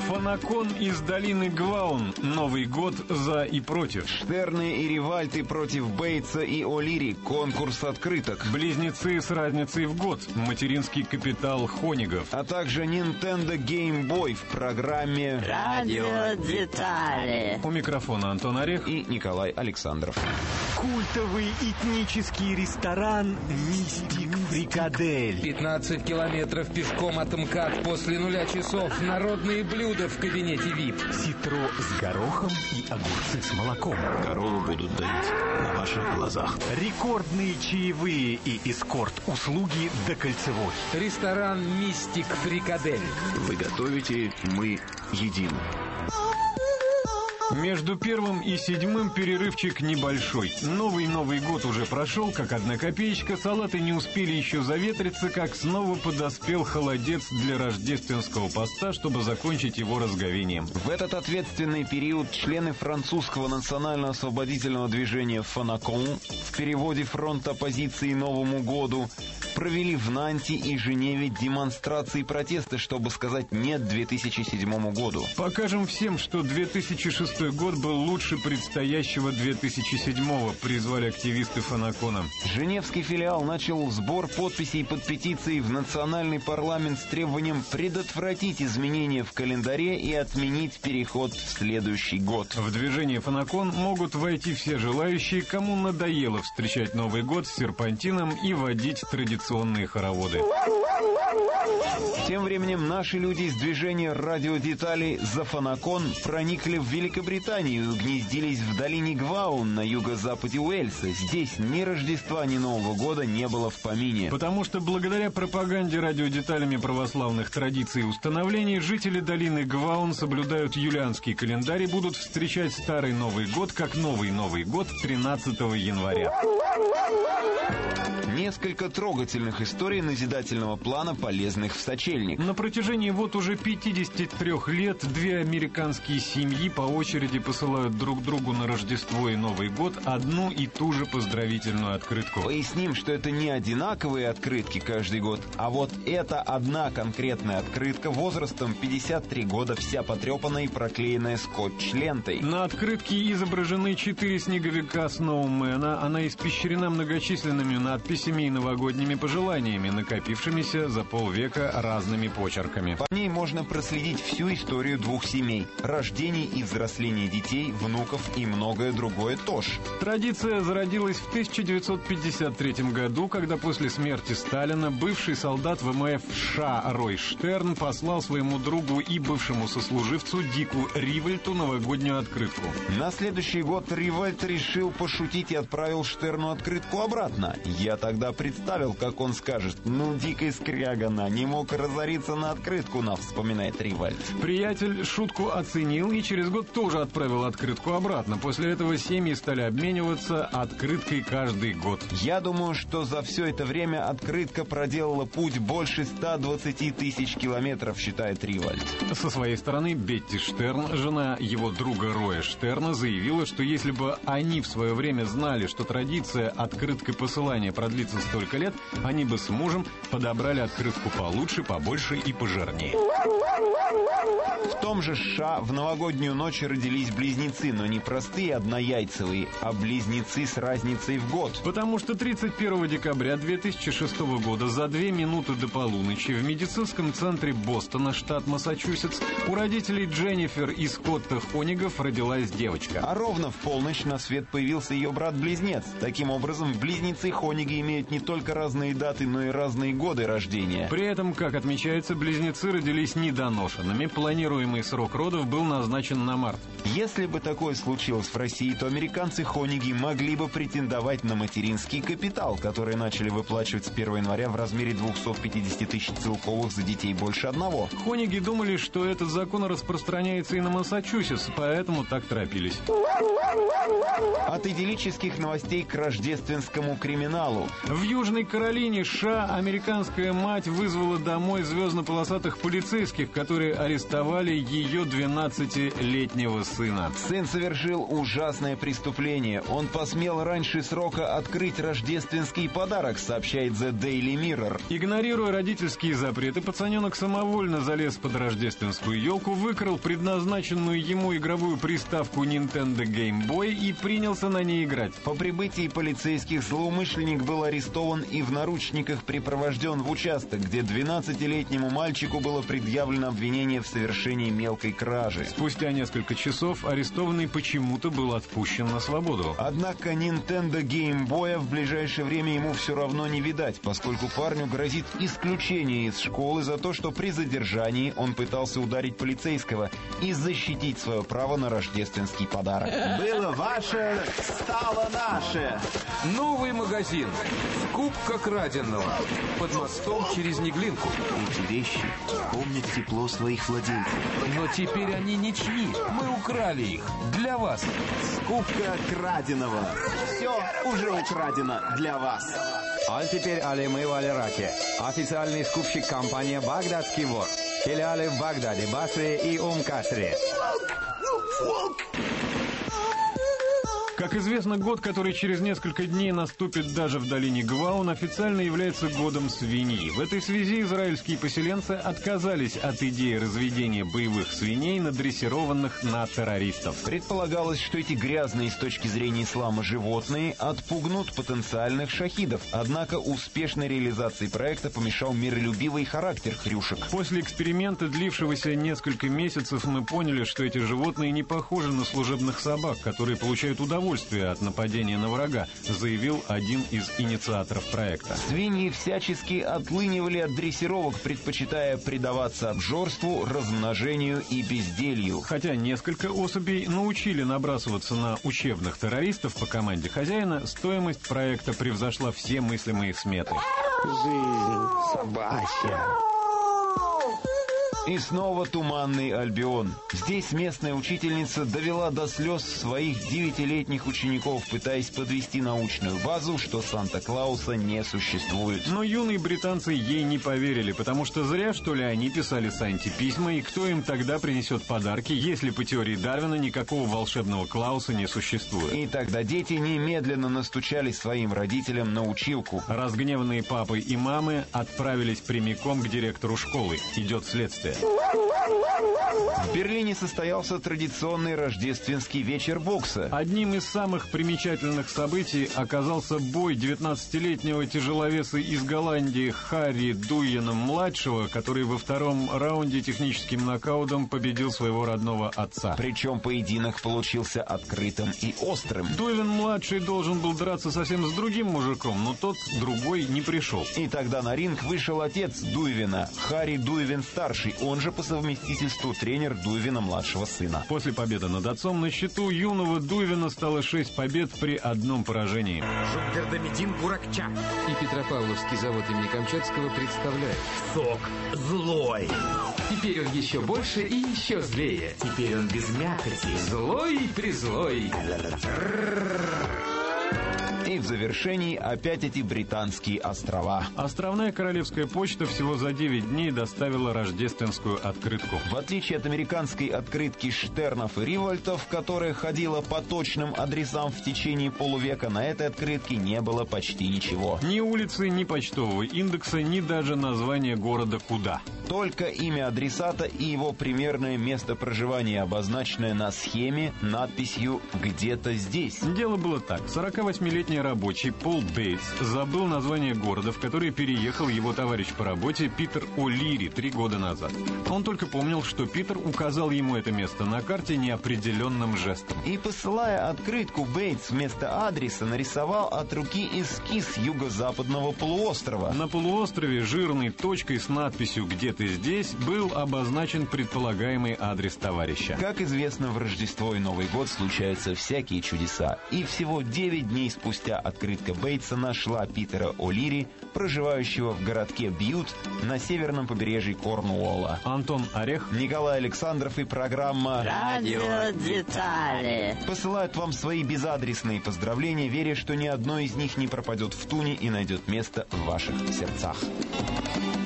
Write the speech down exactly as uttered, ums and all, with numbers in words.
Фанакон из долины Гваун. Новый год за и против. Штерны и Ривальты против Бейтса и О'Лири. Конкурс открыток. Близнецы с разницей в год. Материнский капитал Хонигов. А также Nintendo Game Boy в программе «Радио Детали». У микрофона Антон Орех и Николай Александров. Культовый этнический ресторан «Мистик Фрикадель». пятнадцать километров пешком от МКАД после нуля часов. Народные блюда в кабинете ви ай пи. Ситро с горохом и огурцы с молоком. Корову будут доить на ваших глазах. Рекордные чаевые и эскорт-услуги до Кольцевой. Ресторан «Мистик Фрикадель». Вы готовите, мы едим. Между первым и седьмым перерывчик небольшой. Новый Новый год уже прошел, как одна копеечка. Салаты не успели еще заветриться, как снова подоспел холодец для рождественского поста, чтобы закончить его разговением. В этот ответственный период члены французского национально-освободительного движения «Фанакон», в переводе «Фронт оппозиции Новому году», провели в Нанте и Женеве демонстрации протеста, чтобы сказать «нет» две тысячи седьмому году. Покажем всем, что две тысячи шестой год был лучше предстоящего две тысячи седьмого, призвали активисты Фанакона. Женевский филиал начал сбор подписей под петицией в национальный парламент с требованием предотвратить изменения в календаре и отменить переход в следующий год. В движение Фанакон могут войти все желающие, кому надоело встречать Новый год с серпантином и водить традиционные хороводы. Тем временем наши люди из движения «Радио Детали» за Фанакон проникли в Великобританию и гнездились в долине Гваун на юго-западе Уэльса. Здесь ни Рождества, ни Нового года не было в помине. Потому что благодаря пропаганде радиодеталями православных традиций и установлений жители долины Гваун соблюдают юлианский календарь и будут встречать Старый Новый год как Новый Новый год тринадцатого января. Несколько трогательных историй назидательного плана, полезных в сочельник. На протяжении вот уже пятидесяти трёх лет две американские семьи по очереди посылают друг другу на Рождество и Новый год одну и ту же поздравительную открытку. Поясним, что это не одинаковые открытки каждый год, а вот это одна конкретная открытка возрастом пятьдесят три года, вся потрепанная и проклеенная скотч-лентой. На открытке изображены четыре снеговика Сноумена. Она испещрена многочисленными надписями и новогодними пожеланиями, накопившимися за полвека разными почерками. По ней можно проследить всю историю двух семей, рождение и взросление детей, внуков и многое другое тоже. Традиция зародилась в тысяча девятьсот пятьдесят третьем году, когда после смерти Сталина бывший солдат ВМФ США Рой Штерн послал своему другу и бывшему сослуживцу Дику Ривальту новогоднюю открытку. На следующий год Ривальт решил пошутить и отправил Штерну открытку обратно. Я тогда представил, как он скажет: «Ну, Дикая скрягана, не мог разориться на открытку нам», вспоминает Ривальт. Приятель шутку оценил и через год тоже отправил открытку обратно. После этого семьи стали обмениваться открыткой каждый год. Я думаю, что за все это время открытка проделала путь больше ста двадцати тысяч километров, считает Ривальт. Со своей стороны Бетти Штерн, жена его друга Роя Штерна, заявила, что если бы они в свое время знали, что традиция открыткой посылания продлится столько лет, они бы с мужем подобрали открытку получше, побольше и пожирнее. В том же США в новогоднюю ночь родились близнецы, но не простые однояйцевые, а близнецы с разницей в год. Потому что тридцать первого декабря две тысячи шестого года за две минуты до полуночи в медицинском центре Бостона, штат Массачусетс, у родителей Дженнифер и Скотта Хонигов родилась девочка. А ровно в полночь на свет появился ее брат-близнец. Таким образом, близнецы Хониги имеют не только разные даты, но и разные годы рождения. При этом, как отмечается, близнецы родились недоношенными. Планируемый срок родов был назначен на март. Если бы такое случилось в России, то американцы Хониги могли бы претендовать на материнский капитал, который начали выплачивать с первого января в размере двухсот пятидесяти тысяч целковых за детей больше одного. Хониги думали, что этот закон распространяется и на Массачусетс, поэтому так торопились. От идиллических новостей к рождению рождественскому криминалу. В Южной Каролине, США, американская мать вызвала домой звездно-полосатых полицейских, которые арестовали ее двенадцатилетнего сына. Сын совершил ужасное преступление. Он посмел раньше срока открыть рождественский подарок, сообщает The Daily Mirror. Игнорируя родительские запреты, пацаненок самовольно залез под рождественскую елку, выкрал предназначенную ему игровую приставку Nintendo Game Boy и принялся на ней играть. По прибытии полицейских злоумышленник был арестован и в наручниках припровожден в участок, где двенадцатилетнему мальчику было предъявлено обвинение в совершении мелкой кражи. Спустя несколько часов арестованный почему-то был отпущен на свободу. Однако Nintendo Game Boy в ближайшее время ему все равно не видать, поскольку парню грозит исключение из школы за то, что при задержании он пытался ударить полицейского и защитить свое право на рождественский подарок. Было ваше, стало наше. Новый магазин. Скупка краденого. Под мостом через Неглинку. Эти вещи помнят тепло своих владельцев. Но теперь они ничьи. Мы украли их. Для вас. Скупка краденого. Все уже украдено для вас. А теперь але мы в Алираке. Официальный скупщик компании «Багдадский вор». Филиалы в Багдаде, Басре и Ум-Касре. Как известно, год, который через несколько дней наступит даже в долине Гваун, официально является годом свиньи. В этой связи израильские поселенцы отказались от идеи разведения боевых свиней, надрессированных на террористов. Предполагалось, что эти грязные с точки зрения ислама животные отпугнут потенциальных шахидов. Однако успешной реализации проекта помешал миролюбивый характер хрюшек. После эксперимента, длившегося несколько месяцев, мы поняли, что эти животные не похожи на служебных собак, которые получают удовольствие от нападения на врага, заявил один из инициаторов проекта. Свиньи всячески отлынивали от дрессировок, предпочитая предаваться обжорству, размножению и безделью. Хотя несколько особей научили набрасываться на учебных террористов по команде хозяина, стоимость проекта превзошла все мыслимые сметы. Жизнь собачья. И снова туманный Альбион. Здесь местная учительница довела до слез своих девятилетних учеников, пытаясь подвести научную базу, что Санта-Клауса не существует. Но юные британцы ей не поверили, потому что зря, что ли, они писали Санте письма, и кто им тогда принесет подарки, если по теории Дарвина никакого волшебного Клауса не существует. И тогда дети немедленно настучали своим родителям на училку. Разгневанные папы и мамы отправились прямиком к директору школы. Идет следствие. В Берлине состоялся традиционный рождественский вечер бокса. Одним из самых примечательных событий оказался бой девятнадцатилетнего тяжеловеса из Голландии Харри Дуйена-младшего, который во втором раунде техническим нокаутом победил своего родного отца. Причем поединок получился открытым и острым. Дуйен-младший должен был драться совсем с другим мужиком, но тот другой не пришел. И тогда на ринг вышел отец Дуйвена, Харри Дуйвен-старший, он же по совместительству тренер Дуйвена-младшего сына. После победы над отцом на счету юного Дуйвена стало шесть побед при одном поражении. Жукгардамедин Буракча. И Петропавловский завод имени Камчатского представляет. Сок злой. Теперь он еще больше и еще злее. Теперь он без мякоти. Злой-призлой. И в завершении опять эти британские острова. Островная королевская почта всего за девять дней доставила рождественскую открытку. В отличие от американской открытки Штернов и Ривольтов, которая ходила по точным адресам в течение полувека, на этой открытке не было почти ничего. Ни улицы, ни почтового индекса, ни даже названия города куда. Только имя адресата и его примерное место проживания, обозначенное на схеме надписью «Где-то здесь». Дело было так. сорокавосьмилетний рабочий Пол Бейтс забыл название города, в который переехал его товарищ по работе Питер О'Лири три года назад. Он только помнил, что Питер указал ему это место на карте неопределенным жестом. И, посылая открытку, Бейтс вместо адреса нарисовал от руки эскиз юго-западного полуострова. На полуострове жирной точкой с надписью «Где ты здесь» был обозначен предполагаемый адрес товарища. Как известно, в Рождество и Новый год случаются всякие чудеса. И всего девять дней спустя открытка Бейтса нашла Питера О'Лири, проживающего в городке Бьют на северном побережье Корнуолла. Антон Орех, Николай Александров и программа Радио Детали посылают вам свои безадресные поздравления, веря, что ни одно из них не пропадет в туне и найдет место в ваших сердцах.